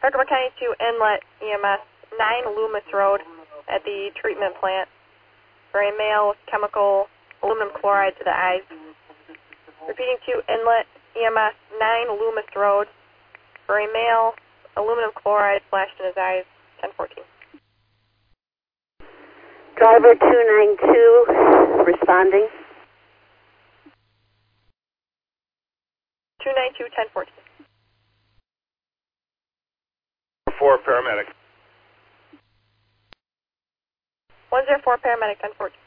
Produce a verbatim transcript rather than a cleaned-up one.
Herkimer County two Inlet E M S, nine Loomis Road at the treatment plant for a male with chemical aluminum chloride to the eyes. Repeating two Inlet E M S, nine Loomis Road for a male, aluminum chloride splashed in his eyes, ten fourteen. Driver two nine two, responding. two nine two, ten fourteen. Four paramedic. one zero four paramedic, ten fourteen.